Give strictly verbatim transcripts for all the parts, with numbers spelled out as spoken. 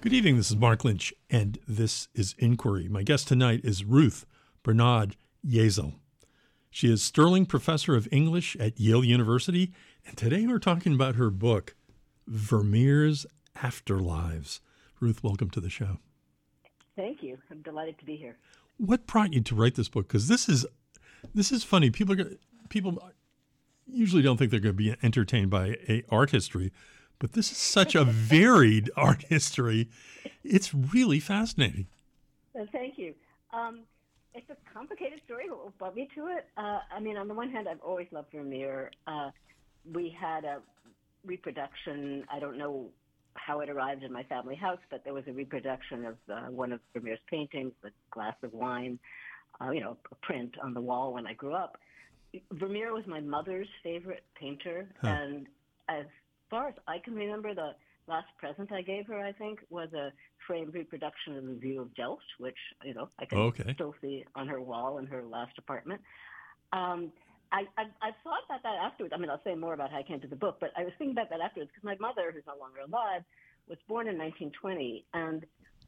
Good evening. This is Mark Lynch, and this is Inquiry. My guest tonight is Ruth Bernard Yezel. She is Sterling Professor of English at Yale University, and today we're talking about her book, Vermeer's Afterlives. Ruth, welcome to the show. Thank you. I'm delighted to be here. What brought you to write this book? Because this is this is funny. People are, people usually don't think they're going to be entertained by a art history, but this is such a varied art history. It's really fascinating. Well, thank you. Um, it's a complicated story. What brought me to it? Uh, I mean, on the one hand, I've always loved Vermeer. Uh, we had a reproduction. I don't know how it arrived in my family house, but there was a reproduction of uh, one of Vermeer's paintings, A Glass of Wine, uh, you know, a print on the wall when I grew up. Vermeer was my mother's favorite painter, huh. and as far as I can remember, the last present I gave her, I think, was a framed reproduction of the View of Delft, which, you know, I can okay. still see on her wall in her last apartment. Um, I, I, I thought about that afterwards. I mean, I'll say more about how I came to the book, but I was thinking about that afterwards because my mother, who's no longer alive, was born in nineteen twenty. And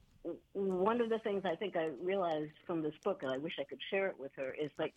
one of the things I think I realized from this book, and I wish I could share it with her, is like,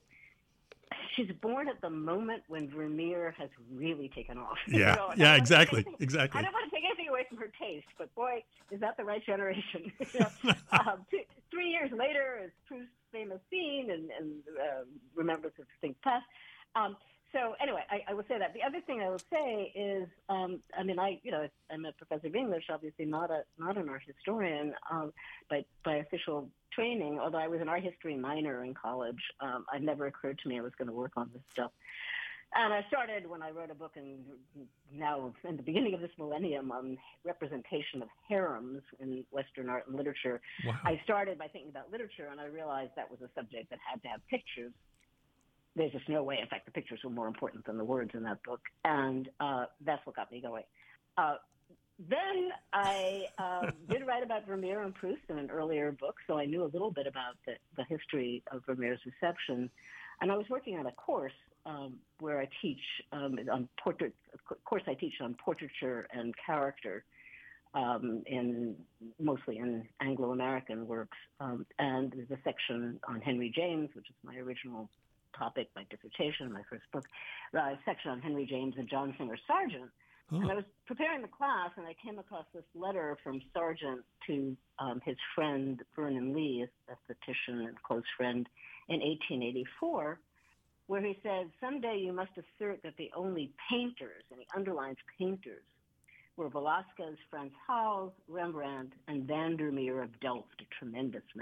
she's born at the moment when Vermeer has really taken off. Yeah, you know, yeah, exactly, anything, exactly. I don't want to take anything away from her taste, but boy, is that the right generation. you know? um, two, three years later, is Proust's famous scene and, and uh, Remembrance of Distinct Past. Um, so anyway, I, I will say that. The other thing I will say is, um, I mean, I, you know, I'm a professor of English, obviously not a not an art historian, um, but by official training. Although I was an art history minor in college, um, it never occurred to me I was going to work on this stuff. And I started when I wrote a book in now in the beginning of this millennium on representation of harems in Western art and literature. Wow. I started by thinking about literature, and I realized that was a subject that had to have pictures. There's just no way. In fact, the pictures were more important than the words in that book, and uh, that's what got me going. Uh, then I uh, did write about Vermeer and Proust in an earlier book, so I knew a little bit about the, the history of Vermeer's reception. And I was working on a course um, where I teach um, on portrait. Of course, I teach on portraiture and character, um, in mostly in Anglo-American works. Um, and there's a section on Henry James, which is my original topic, my dissertation, my first book, uh, section on Henry James and John Singer Sargent. Oh. And I was preparing the class, and I came across this letter from Sargent to um, his friend Vernon Lee, a aesthetician and close friend, in eighteen eighty-four, where he said, "Someday you must assert that the only painters," and he underlines painters, "were Velasquez, Frans Hals, Rembrandt, and Vandermeer of Delft, a tremendous man."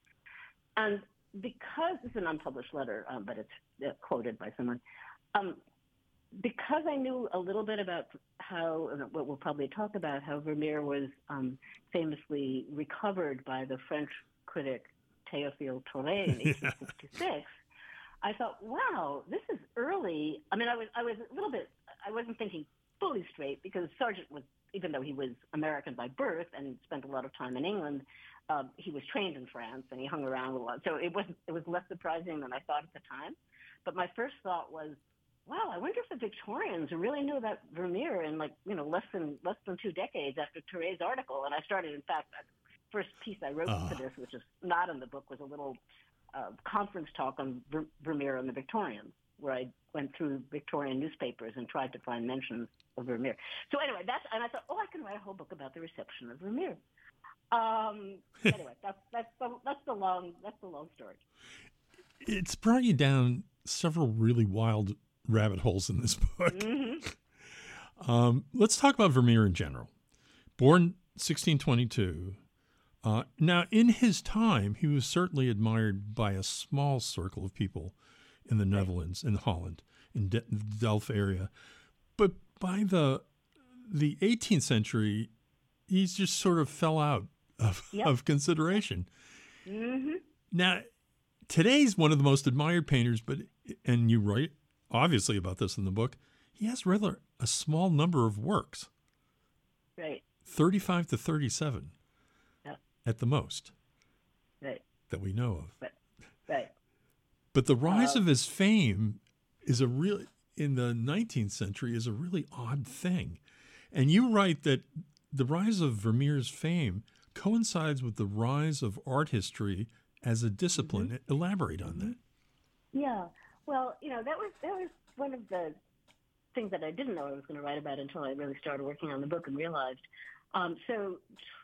And because it's an unpublished letter, um, but it's uh, quoted by someone, um, because I knew a little bit about how, what we'll probably talk about, how Vermeer was um, famously recovered by the French critic Théophile Thoré in eighteen sixty-six, yeah. I thought, wow, this is early. I mean, I was I was a little bit, I wasn't thinking fully straight because Sargent was, even though he was American by birth and spent a lot of time in England, uh, he was trained in France and he hung around a lot. So it wasn't, it was less surprising than I thought at the time. But my first thought was, wow, I wonder if the Victorians really knew about Vermeer in like, you know, less than less than two decades after Thoré's article. And I started, in fact, the first piece I wrote uh. for this, which is not in the book, was a little uh, conference talk on Ver- Vermeer and the Victorians, where I went through Victorian newspapers and tried to find mentions of Vermeer. So anyway, that's, and I thought, oh, I can write a whole book about the reception of Vermeer. Um, anyway, that's that's the that's the long that's the long story. It's brought you down several really wild rabbit holes in this book. Mm-hmm. Um, let's talk about Vermeer in general. Born sixteen twenty-two. Uh, now, in his time, he was certainly admired by a small circle of people in the Netherlands, in Holland, in De- the Delft area. But by the the eighteenth century, he's just sort of fell out of, yep. of consideration. Mm-hmm. Now, today's one of the most admired painters, but and you write obviously about this in the book, he has rather a small number of works. Right. thirty-five to thirty-seven yep. at the most. Right. That we know of. Right. Right. But the rise uh, of his fame is a really, in the nineteenth century, is a really odd thing. And you write that the rise of Vermeer's fame coincides with the rise of art history as a discipline. Mm-hmm. Elaborate on that. Yeah. Well, you know, that was that was one of the things that I didn't know I was going to write about until I really started working on the book and realized. Um, so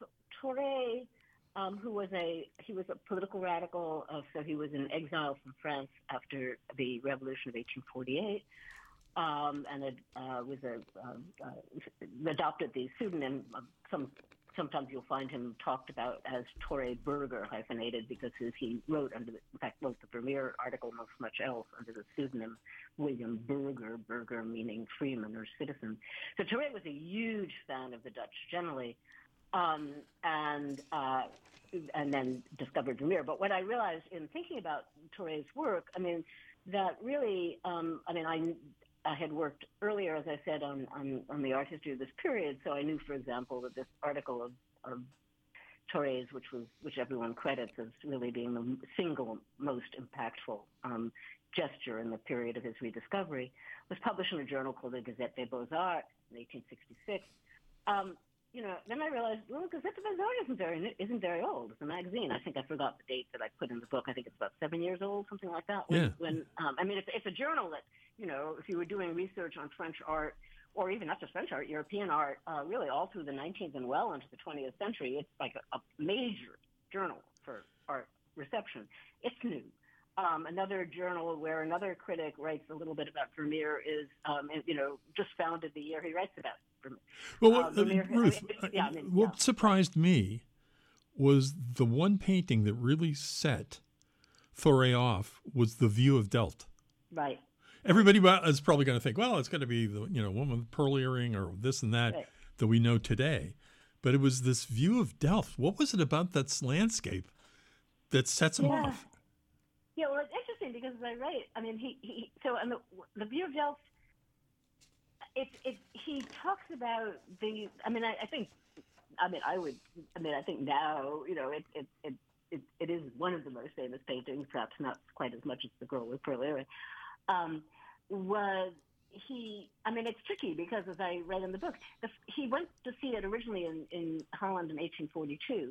Thoré, um, who was a he was a political radical, uh, so he was in exile from France after the Revolution of eighteen forty-eight, um, and it uh, was a um, uh, adopted the pseudonym. Of some sometimes you'll find him talked about as Thoré Burger, hyphenated, because his, he wrote under the, in fact wrote the Vermeer article amongst much else under the pseudonym William Burger, Burger meaning freeman or citizen. So Thoré was a huge fan of the Dutch generally, um, and uh, and then discovered Vermeer. But what I realized in thinking about Thoré's work, I mean, that really, um, I mean, I. I had worked earlier, as I said, on, on, on the art history of this period, so I knew, for example, that this article of, of Thoré's, which was which everyone credits as really being the single most impactful um, gesture in the period of his rediscovery, was published in a journal called the Gazette des Beaux-Arts in eighteen sixty-six. Um, you know, then I realized, well, Gazette des Beaux-Arts isn't very, isn't very old. It's a magazine. I think I forgot the date that I put in the book. I think it's about seven years old, something like that. When, yeah. when um, I mean, it's, it's a journal that, you know, if you were doing research on French art, or even not just French art, European art, uh, really all through the nineteenth and well into the twentieth century, it's like a, a major journal for art reception. It's new. Um, another journal where another critic writes a little bit about Vermeer is, um, you know, just founded the year he writes about Vermeer. Well, uh, Vermeer, Ruth, I mean, yeah, I mean, what yeah. surprised me was the one painting that really set Thoré off was The View of Delft. Right. Everybody is probably going to think, well, it's going to be the you know woman with the pearl earring or this and that right. that we know today. But it was this view of Delft. What was it about that landscape that sets him yeah. off? Yeah, well, it's interesting because as I write, I mean, he, he so and the, the view of Delft, it, it, he talks about the, I mean, I, I think, I mean, I would, I mean, I think now, you know, it, it, it, it, it is one of the most famous paintings, perhaps not quite as much as The Girl with Pearl Earring. Um, was he, I mean, it's tricky because as I read in the book, the, he went to see it originally in, in Holland in eighteen forty-two.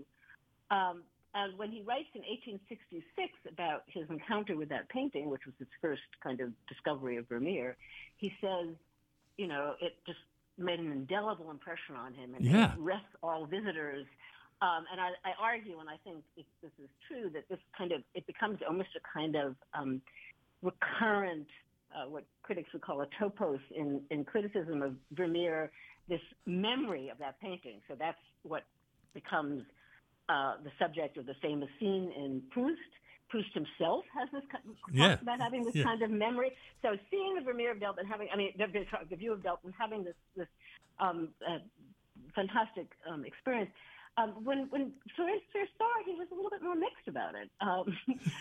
Um, and when he writes in eighteen sixty-six about his encounter with that painting, which was his first kind of discovery of Vermeer, he says, you know, it just made an indelible impression on him and yeah. it rests all visitors. Um, and I, I argue, and I think if this is true, that this kind of, it becomes almost a kind of um, recurrent, uh, what critics would call a topos in, in criticism of Vermeer, this memory of that painting. So that's what becomes uh, the subject of the famous scene in Proust. Proust himself has this talks yeah. about having this yeah. kind of memory. So seeing the Vermeer of Delft and having, I mean, the, the view of Delft and having this this um, uh, fantastic um, experience. Um, when when Thoré's first saw it, he was a little bit more mixed about it. Um,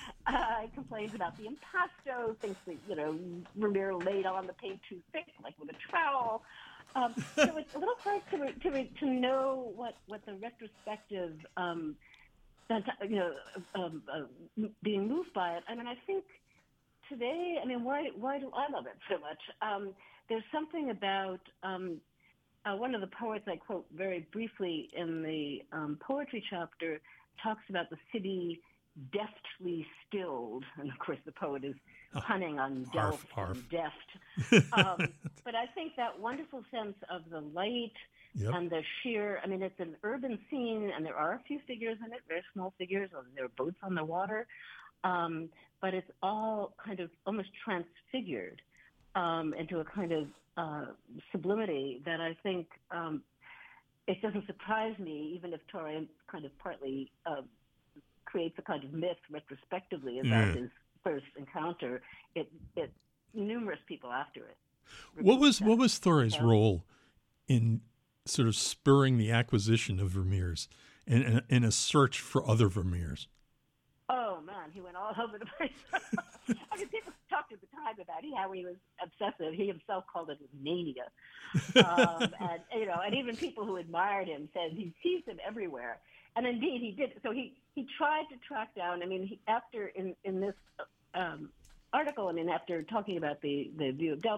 uh, he complains about the impasto, thinks that, you know, Vermeer laid on the paint too thick, like with a trowel. Um, so it's a little hard to to to know what, what the retrospective, um, you know, um, uh, being moved by it. I mean, I think today, I mean, why why do I love it so much? Um, there's something about um, Uh, one of the poets I quote very briefly in the um, poetry chapter talks about the city deftly stilled. And, of course, the poet is punning on Delft arf, arf. and deft. Um, but I think that wonderful sense of the light yep. and the sheer, I mean, it's an urban scene, and there are a few figures in it, very small figures, and there are boats on the water. Um, but it's all kind of almost transfigured um, into a kind of Uh, sublimity that I think um, it doesn't surprise me, even if Thoré kind of partly uh, creates a kind of myth retrospectively about yeah. his first encounter. It, it numerous people after it. What was what was Thoré's yeah. role in sort of spurring the acquisition of Vermeers and, and, and a search for other Vermeers? Oh man, he went all over the place. I mean, people talked at the time about how he was obsessive. He himself called it his mania, um, and you know, and even people who admired him said he sees him everywhere. And indeed, he did. So he, he tried to track down. I mean, he, after in in this um, article, I mean, after talking about the the view of Delft,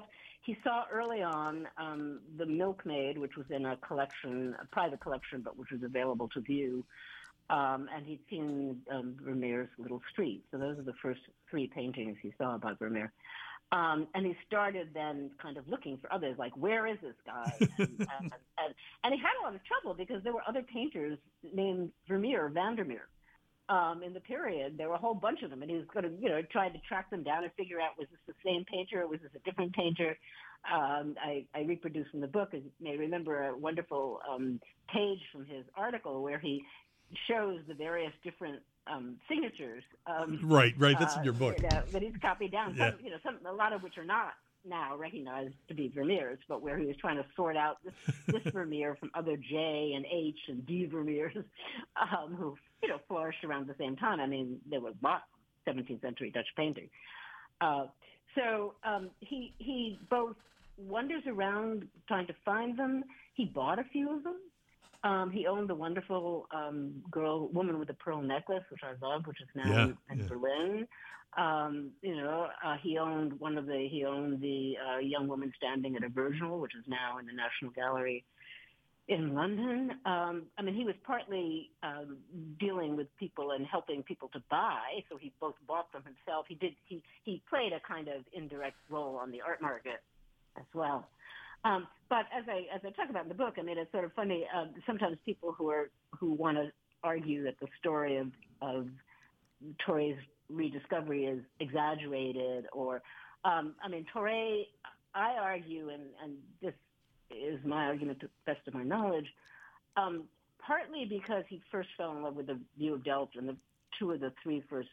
he saw early on um, The Milkmaid, which was in a collection, a private collection, but which was available to view. Um, and he'd seen um, Vermeer's Little Street. So those are the first three paintings he saw about Vermeer. Um, and he started then kind of looking for others, like, where is this guy? And, and, and, and he had a lot of trouble because there were other painters named Vermeer, Vandermeer. Um, in the period, there were a whole bunch of them, and he was going to, you know, try to track them down and figure out, was this the same painter or was this a different painter? Um, I, I reproduce in the book, as you may remember, a wonderful um, page from his article where he shows the various different um, signatures. Um, right, right. That's uh, in your book. You know, that he's copied down. Yeah. Some, you know, some, a lot of which are not now recognized to be Vermeer's, but where he was trying to sort out this, this Vermeer from other J and H and D Vermeers, um, who, you know, flourished around the same time. I mean, there was lots of seventeenth century Dutch painting. Uh, so um, he he both wanders around trying to find them. He bought a few of them. Um, he owned the wonderful um, girl, woman with the pearl necklace, which I love, which is now Yeah, in, in yeah. Berlin. Um, you know, uh, he owned one of the, he owned the uh, young woman standing at a virginal, which is now in the National Gallery in London. Um, I mean, he was partly um, dealing with people and helping people to buy, so he both bought them himself. He did, he, he played a kind of indirect role on the art market as well. Um, but as I as I talk about in the book, I mean, it's sort of funny. Uh, sometimes people who are who want to argue that the story of of Thoré's rediscovery is exaggerated, or um, I mean, Thoré, I argue, and, and this is my argument to the best of my knowledge, um, partly because he first fell in love with the View of Delft, and the two of the three first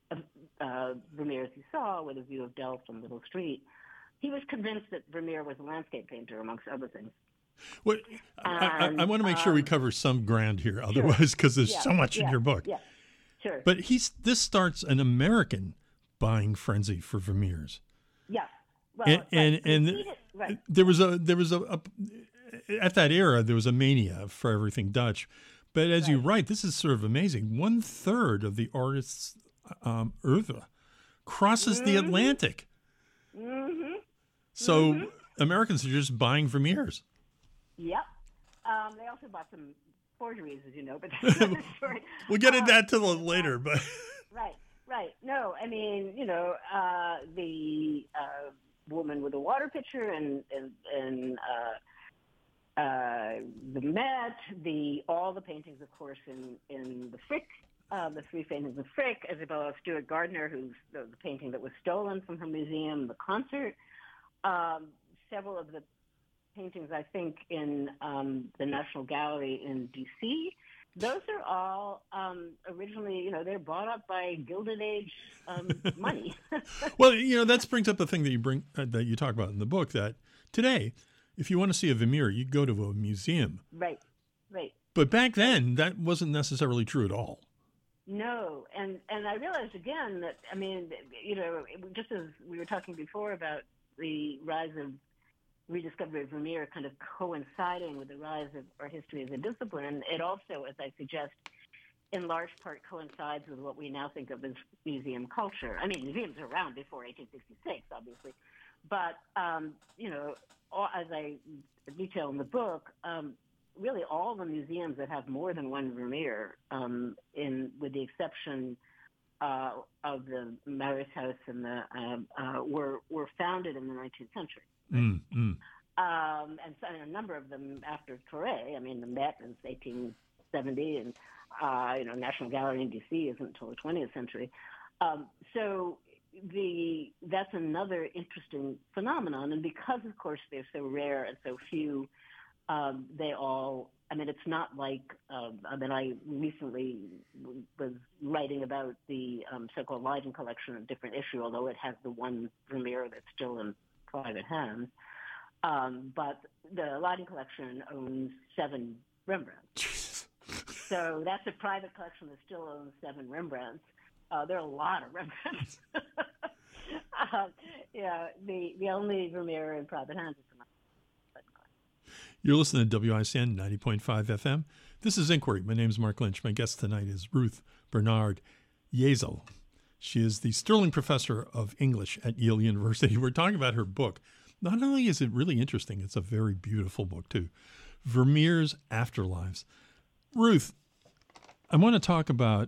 uh, Vermeers he saw were the View of Delft and Little Street. He was convinced that Vermeer was a landscape painter, amongst other things. Well, I, I, I want to make sure we um, cover some ground here, otherwise, because there's Yeah, so much yeah, in your book. Yeah, sure. But he's this starts an American buying frenzy for Vermeers. Yeah. Well, and right. and, and He did- right. there was a there was a, a at that era there was a mania for everything Dutch. But as you Right. write, this is sort of amazing. One third of the artist's um, oeuvre crosses the Mhm. Atlantic. Mm-hmm. So Mhm. Americans are just buying Vermeers. Yep. Um, they also bought some forgeries, as you know, but that's another story. We'll get Um, into that to the later, but Right, right. No, I mean, you know, uh, the uh, woman with the water pitcher and and, and uh, uh, the Met, the all the paintings, of course, in in the Frick, uh, the three paintings of Frick, Isabella Stewart Gardner, who's the, the painting that was stolen from her museum, the concert, um, several of the paintings, I think, in um, the National Gallery in D C. Those are all um, originally, you know, they're bought up by Gilded Age um, money. well, you know, that brings up the thing that you bring uh, that you talk about in the book. That today, if you want to see a Vermeer, you go to a museum. Right, right. But back then, that wasn't necessarily true at all. No, and and I realized again that, I mean, you know, it- just as we were talking before about the rise of rediscovery of Vermeer kind of coinciding with the rise of art history as a discipline, it also, as I suggest, in large part coincides with what we now think of as museum culture. I mean, museums are around before eighteen sixty-six, obviously, but, um, you know, all, as I detail in the book, um, really all the museums that have more than one Vermeer, um, in with the exception uh, of the Mauritshuis and the um, uh, were were founded in the nineteenth century. Mm, mm. Um, and, so, and a number of them after Thoré. I mean, the Met is eighteen seventy, and uh, you know, National Gallery in D C isn't until the twentieth century. Um, so the that's another interesting phenomenon, and because, of course, they're so rare and so few, um, they all. I mean, it's not like. Uh, I mean, I recently was writing about the um, so-called Leiden collection, a different issue, although it has the one Vermeer that's still in private hands. Um, but the Leiden collection owns seven Rembrandts. So that's a private collection that still owns seven Rembrandts. Uh, there are a lot of Rembrandts. uh, yeah, the, the only Vermeer in private hands is the You're listening to W I C N ninety point five F M. This is Inquiry. My name is Mark Lynch. My guest tonight is Ruth Bernard Yezel. She is the Sterling Professor of English at Yale University. We're talking about her book, Not only is it really interesting, it's a very beautiful book, too. Vermeer's Afterlives. Ruth, I want to talk about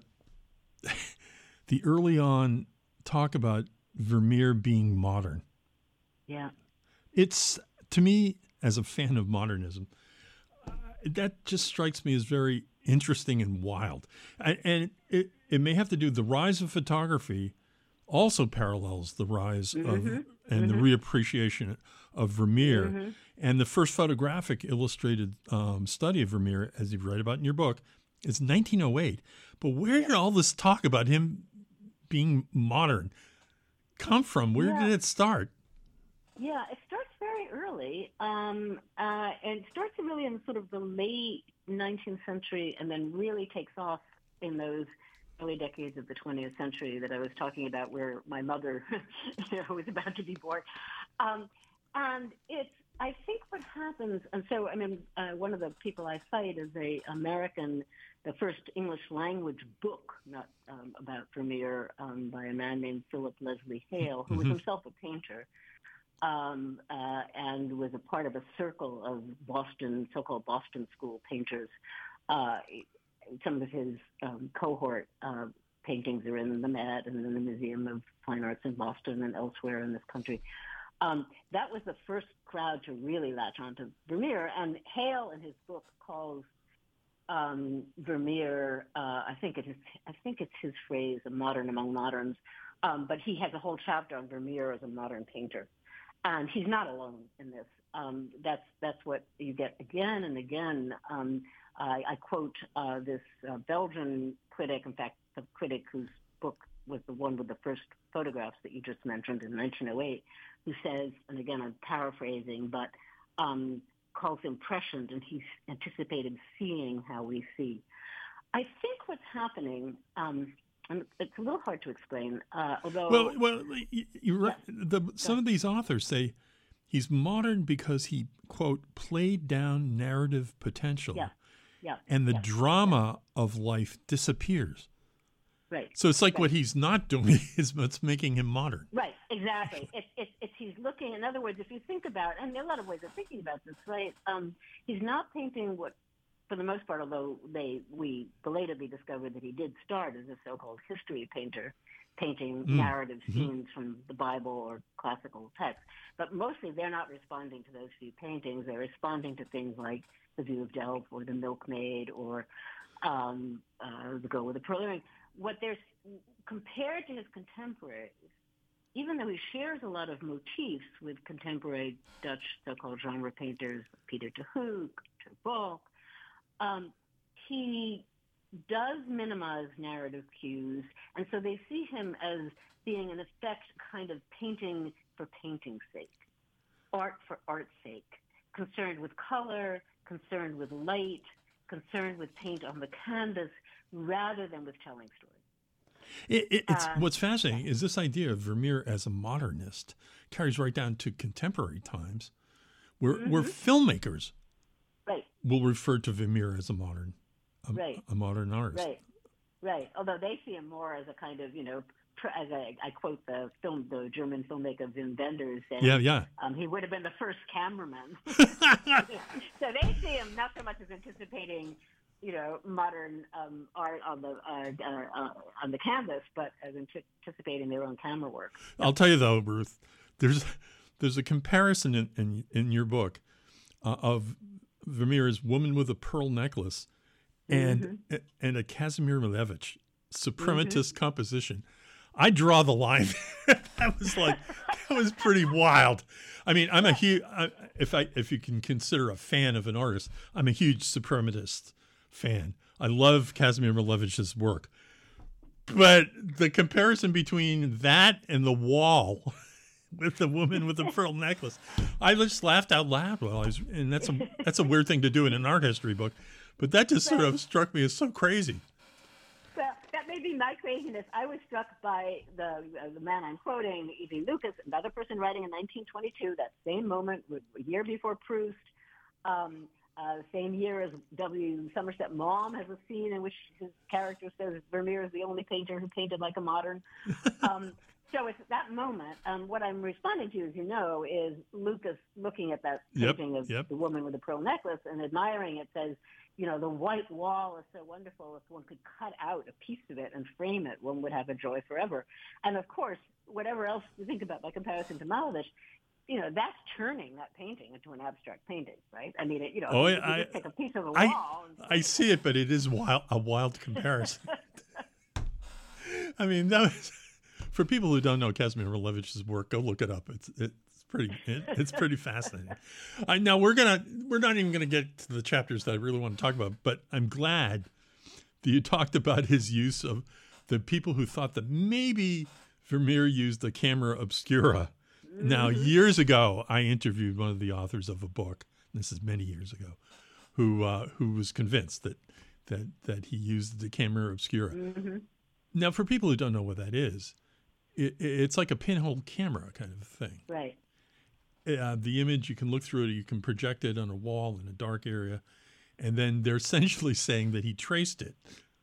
the early on talk about Vermeer being modern. Yeah. It's, to me, as a fan of modernism, uh, that just strikes me as very interesting and wild. And, and it, it may have to do, the rise of photography also parallels the rise mm-hmm. of and mm-hmm. the reappreciation of Vermeer. Mm-hmm. And the first photographic illustrated um, study of Vermeer, as you write about in your book, is nineteen oh eight. But where yeah. did all this talk about him being modern come from? Where yeah. did it start? Yeah, it starts very early, um, uh, and it starts really in sort of the late nineteenth century, and then really takes off in those early decades of the twentieth century that I was talking about, where my mother you know, was about to be born. Um, and it's, I think what happens, and so, I mean, uh, one of the people I cite is a American, the first English language book, not um, about Vermeer, um, by a man named Philip Leslie Hale, who mm-hmm. was himself a painter. Um, uh, and was a part of a circle of Boston, so-called Boston School painters. Uh, some of his um, cohort uh, paintings are in the Met and in the Museum of Fine Arts in Boston and elsewhere in this country. Um, that was the first crowd to really latch onto Vermeer, and Hale in his book calls um, Vermeer, uh, I think it is, I think it's his phrase, a modern among moderns, um, but he has a whole chapter on Vermeer as a modern painter. And he's not alone in this. Um, that's that's what you get again and again. Um, I, I quote uh, this uh, Belgian critic, in fact, the critic whose book was the one with the first photographs that you just mentioned in nineteen oh eight, who says, and again I'm paraphrasing, but um, calls him prescient, and he's anticipated seeing how we see. I think what's happening. Um, And it's a little hard to explain, uh, although... Well, well you, you, yeah. the, some of these authors say he's modern because he, quote, played down narrative potential. Yeah, yeah. And the yeah. drama yeah. of life disappears. Right. So it's like right. what he's not doing is what's making him modern. Right, exactly. It's, it's, it's he's looking, in other words, if you think about, and there are a lot of ways of thinking about this, right? Um, he's not painting what, for the most part, although they we belatedly discovered that he did start as a so-called history painter, painting mm. narrative mm-hmm. scenes from the Bible or classical texts. But mostly they're not responding to those few paintings. They're responding to things like The View of Delft or The Milkmaid or um, uh, The Girl with the Pearl Earring. What there's compared to his contemporaries, even though he shares a lot of motifs with contemporary Dutch so-called genre painters, Peter de Hoek, Ter Balk, Um, he does minimize narrative cues, and so they see him as being, in effect, kind of painting for painting's sake, art for art's sake, concerned with color, concerned with light, concerned with paint on the canvas, rather than with telling stories. It, it, it's, uh, what's fascinating yeah. is this idea of Vermeer as a modernist carries right down to contemporary times, where, mm-hmm. where filmmakers Right. will refer to Vermeer as a modern, a, right. a modern artist. Right, right. Although they see him more as a kind of, you know, as I, I quote the film, the German filmmaker Wim Wenders saying, yeah, yeah. Um, he would have been the first cameraman. So they see him not so much as anticipating, you know, modern um, art on the uh, uh, uh, on the canvas, but as anticipating their own camera work. I'll tell you though, Ruth, there's there's a comparison in in, in your book uh, of Vermeer's Woman with a Pearl Necklace and mm-hmm. and a Kazimir Malevich suprematist mm-hmm. composition. I draw the line. That was like that was pretty wild. I mean, I'm a huge if I if you can consider a fan of an artist, I'm a huge suprematist fan. I love Kazimir Malevich's work. But the comparison between that and The Wall with the woman with the pearl necklace, I just laughed out loud while I was, and that's a that's a weird thing to do in an art history book, but that just sort of struck me as so crazy. Well, that may be my craziness. I was struck by the uh, the man I'm quoting, E V Lucas, another person writing in nineteen twenty-two, that same moment, a year before Proust, um, uh, same year as W. Somerset Maugham has a scene in which his character says Vermeer is the only painter who painted like a modern. Um, So it's that moment. Um, what I'm responding to, as you know, is Lucas looking at that Yep, painting of yep. the woman with the pearl necklace and admiring it. Says, you know, the white wall is so wonderful. If one could cut out a piece of it and frame it, one would have a joy forever. And of course, whatever else you think about by comparison to Malevich, you know, that's turning that painting into an abstract painting, right? I mean, it, you know, Oh, you, I, you just take a piece of the I, wall. And I see it, but it is wild, a wild comparison. I mean, that was, for people who don't know Kazimir Malevich's work, go look it up. It's it's pretty it, it's pretty fascinating. I, now we're gonna we're not even gonna get to the chapters that I really want to talk about, but I'm glad that you talked about his use of the people who thought that maybe Vermeer used the camera obscura. Mm-hmm. Now, years ago, I interviewed one of the authors of a book. This is many years ago, who uh, who was convinced that that that he used the camera obscura. Mm-hmm. Now, for people who don't know what that is, it, it's like a pinhole camera kind of thing. Right. Uh, the image, you can look through it, you can project it on a wall in a dark area, and then they're essentially saying that he traced it.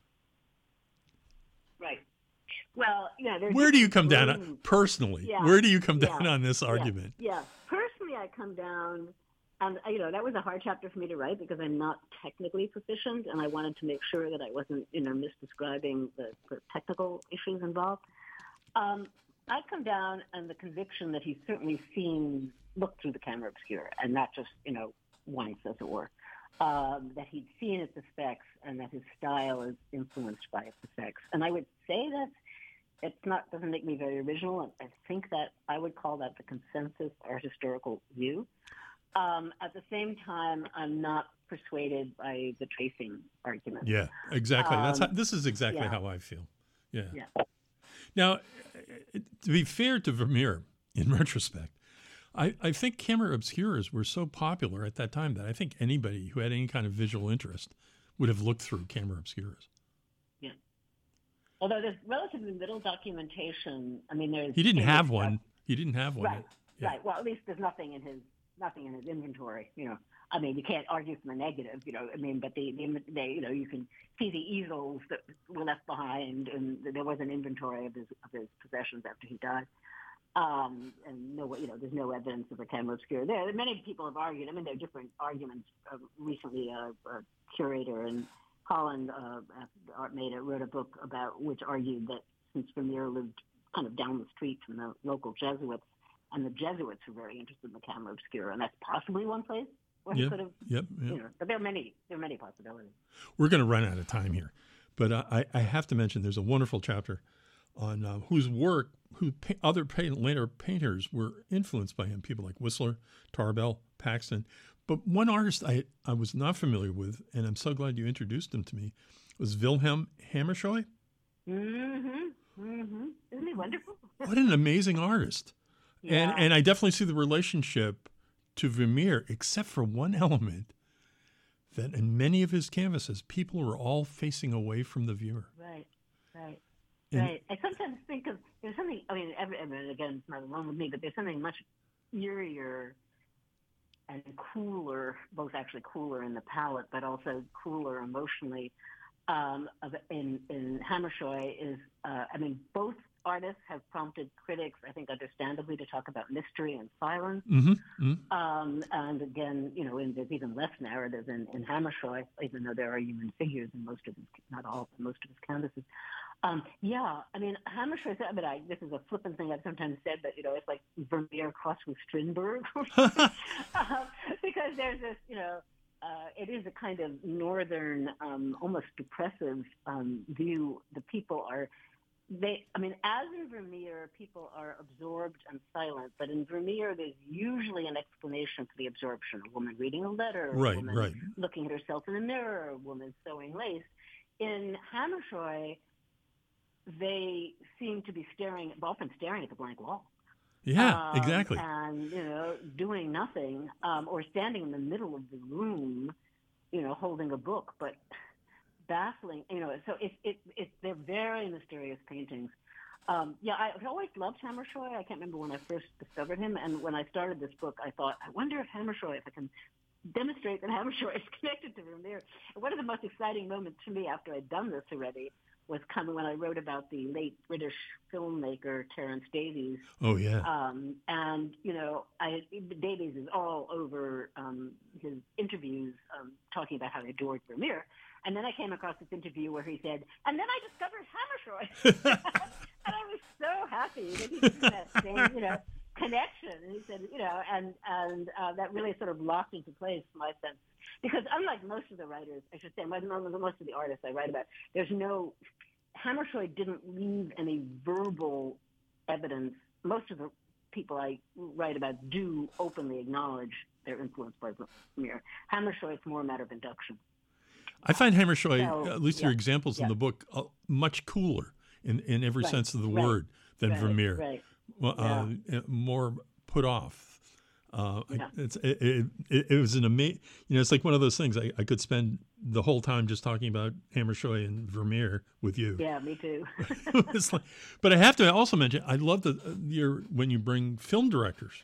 Right. Well, yeah. Where do you come down on, personally? Yeah. Where do you come yeah. down on this argument? Yeah. yeah. Personally, I come down, and you know, that was a hard chapter for me to write because I'm not technically proficient, and I wanted to make sure that I wasn't, you know, misdescribing the, the technical issues involved. Um, I come down on the conviction that he's certainly seen, looked through the camera obscura, and not just, you know, once, as it were. Um, that he'd seen its effects, and that his style is influenced by its effects. And I would say that it's not doesn't make me very original. I think that I would call that the consensus art historical view. Um, at the same time, I'm not persuaded by the tracing argument. Yeah, exactly. Um, That's how, this is exactly yeah. how I feel. Yeah. yeah. Now, to be fair to Vermeer, in retrospect, I, I think camera obscuras were so popular at that time that I think anybody who had any kind of visual interest would have looked through camera obscuras. Yeah. Although there's relatively little documentation. I mean, there's he didn't have one. Doc- he didn't have one. Right. Yeah. Right. Well, at least there's nothing in his nothing in his inventory. You know, I mean, you can't argue from the negative. You know, I mean, but the, the they, you know, you can see the easels that were left behind, and there was an inventory of his of his possessions after he died. Um, and no, you know, there's no evidence of a camera obscura there. Many people have argued. I mean, there are different arguments. Uh, recently, uh, a curator in Holland uh, art made a, wrote a book about which argued that since Vermeer lived kind of down the street from the local Jesuits, and the Jesuits were very interested in the camera obscura, and that's possibly one place where yep, he could have. Yep, yep. You know, but there are many. There are many possibilities. We're going to run out of time here, but uh, I, I have to mention there's a wonderful chapter on uh, whose work, who pa- other paint, later painters were influenced by him, people like Whistler, Tarbell, Paxton. But one artist I, I was not familiar with, and I'm so glad you introduced him to me, was Wilhelm Hammershøi. Mm-hmm. Mm-hmm. Isn't he wonderful? What an amazing artist. Yeah. And, and I definitely see the relationship to Vermeer, except for one element, that in many of his canvases, people were all facing away from the viewer. Right, right. And, right. I sometimes think of, there's something, I mean, every, I mean, again, it's not alone with me, but there's something much eerier and cooler, both actually cooler in the palette, but also cooler emotionally um, of, in, in Hammershøi is, uh, I mean, both artists have prompted critics, I think understandably, to talk about mystery and silence. Mm-hmm, mm-hmm. Um, and again, you know, in, there's even less narrative in, in Hammershøi, even though there are human figures in most of his, not all, but most of his canvases. Um, yeah, I mean, Hammershøi, I mean, I, this is a flippant thing I've sometimes said, but, you know, it's like Vermeer crossed with Strindberg. um, because there's this, you know, uh, it is a kind of northern, um, almost depressive um, view. The people are, they, I mean, as in Vermeer, people are absorbed and silent, but in Vermeer, there's usually an explanation for the absorption. A woman reading a letter, right, a woman right. looking at herself in the mirror, a woman sewing lace. In Hammershøi, they seem to be staring, often staring at the blank wall. Yeah, um, exactly. And, you know, doing nothing, um, or standing in the middle of the room, you know, holding a book, but baffling, you know, so it's, it, it, they're very mysterious paintings. Um, yeah, I always loved Hammershøi. I can't remember when I first discovered him, and when I started this book, I thought, I wonder if Hammershøi, if I can demonstrate that Hammershøi is connected to Vermeer. And one of the most exciting moments to me after I'd done this already was coming when I wrote about the late British filmmaker Terence Davies. Oh, yeah. Um, and, you know, I, Davies is all over um, his interviews um, talking about how he adored Vermeer. And then I came across this interview where he said, and then I discovered Hammershøi. And I was so happy that he did that same, you know, connection. And he said, you know, and, and uh, that really sort of locked into place my sense. Because unlike most of the writers, I should say, most of the artists I write about, there's no, Hammershøi didn't leave any verbal evidence. Most of the people I write about do openly acknowledge their influence by Vermeer. Hammershøi is more a matter of induction. I find Hammershøi, So, at least yeah, your examples in yeah. the book, uh, much cooler in, in every Right, sense of the right, word than right, Vermeer. right. Well, uh, more put off. Uh, Yeah. it's, it, it, it was an amazing, you know, it's like one of those things. I, I could spend the whole time just talking about Hammershøi and Vermeer with you. Yeah, me too. It's like, but I have to also mention, I love the your when you bring film directors,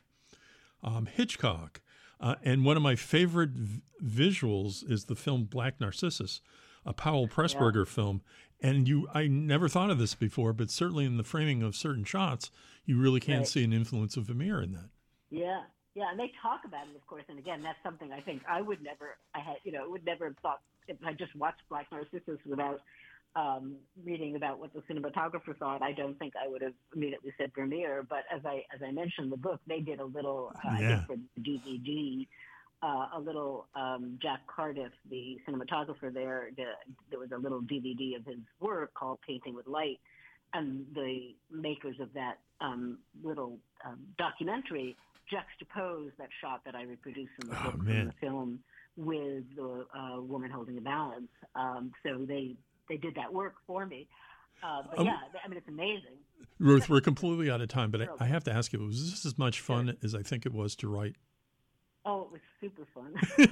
um, Hitchcock, uh, and one of my favorite v- visuals is the film Black Narcissus, a Powell Pressburger film. And you, I never thought of this before, but certainly in the framing of certain shots, you really can Right. see an influence of Vermeer in that. Yeah, yeah, and they talk about it, of course. And again, that's something I think I would never, I had, you know, would never have thought if I just watched Black Narcissus without um, reading about what the cinematographer thought. I don't think I would have immediately said Vermeer. But as I as I mentioned in the book, they did a little, uh, I Yeah. think for the D V D, uh, a little um, Jack Cardiff, the cinematographer there. The, there was a little D V D of his work called Painting with Light, and the makers of that um, little um, documentary juxtaposed that shot that I reproduced in the Oh, book from man. the film with the uh, woman holding a balance. Um, so they they did that work for me. Uh, but Um, yeah, I mean, it's amazing. Ruth, we're completely out of time, but I, I have to ask you, was this as much fun Sure. as I think it was to write? Oh, it was super fun.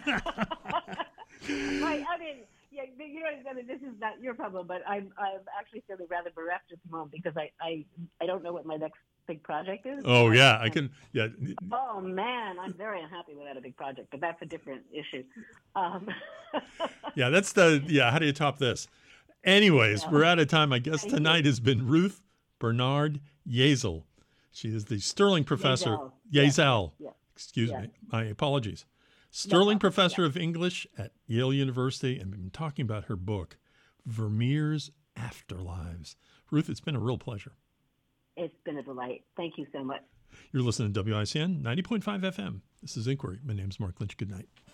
My, I mean, yeah, you know, I mean, this is not your problem, but I'm I'm actually feeling rather bereft at the moment because I, I, I don't know what my next big project is. Oh, I- yeah, I I'm- can, yeah. Oh man, I'm very unhappy without a big project, but that's a different issue. Um, Yeah, that's the, yeah, how do you top this? Anyways, Yeah. we're out of time. I guess Thank you. tonight has been Ruth Bernard Yezel. She is the Sterling Professor. Yezel. Yeah. Yezel. Yeah. Excuse Yeah. me. My apologies. Sterling problem. Professor of English at Yale University, and we've been talking about her book, Vermeer's Afterlives. Ruth, it's been a real pleasure. It's been a delight. Thank you so much. You're listening to W I C N ninety point five F M. This is Inquiry. My name's Mark Lynch. Good night.